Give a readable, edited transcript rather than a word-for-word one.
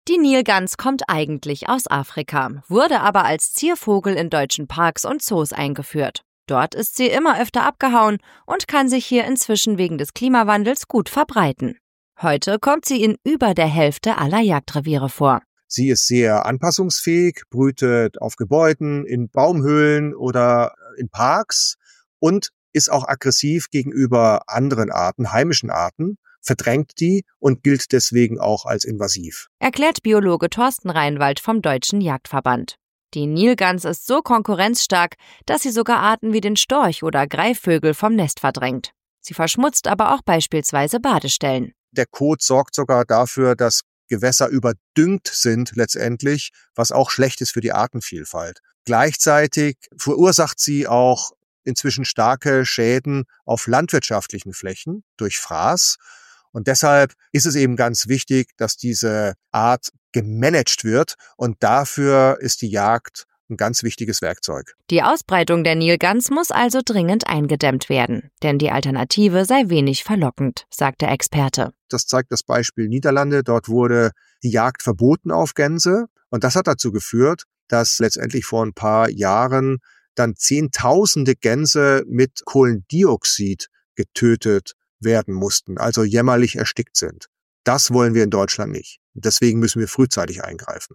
Die Nilgans kommt eigentlich aus Afrika, wurde aber als Ziervogel in deutschen Parks und Zoos eingeführt. Dort ist sie immer öfter abgehauen und kann sich hier inzwischen wegen des Klimawandels gut verbreiten. Heute kommt sie in über der Hälfte aller Jagdreviere vor. Sie ist sehr anpassungsfähig, brütet auf Gebäuden, in Baumhöhlen oder in Parks und ist auch aggressiv gegenüber anderen Arten, heimischen Arten, verdrängt die und gilt deswegen auch als invasiv. Erklärt Biologe Thorsten Reinwald vom Deutschen Jagdverband. Die Nilgans ist so konkurrenzstark, dass sie sogar Arten wie den Storch oder Greifvögel vom Nest verdrängt. Sie verschmutzt aber auch beispielsweise Badestellen. Der Kot sorgt sogar dafür, dass Gewässer überdüngt sind letztendlich, was auch schlecht ist für die Artenvielfalt. Gleichzeitig verursacht sie auch inzwischen starke Schäden auf landwirtschaftlichen Flächen durch Fraß. Und deshalb ist es eben ganz wichtig, dass diese Art gemanagt wird. Und dafür ist die Jagd ein ganz wichtiges Werkzeug. Die Ausbreitung der Nilgans muss also dringend eingedämmt werden, denn die Alternative sei wenig verlockend, sagt der Experte. Das zeigt das Beispiel Niederlande. Dort wurde die Jagd verboten auf Gänse. Und das hat dazu geführt, dass letztendlich vor ein paar Jahren dann Zehntausende Gänse mit Kohlendioxid getötet werden mussten, also jämmerlich erstickt sind. Das wollen wir in Deutschland nicht. Deswegen müssen wir frühzeitig eingreifen.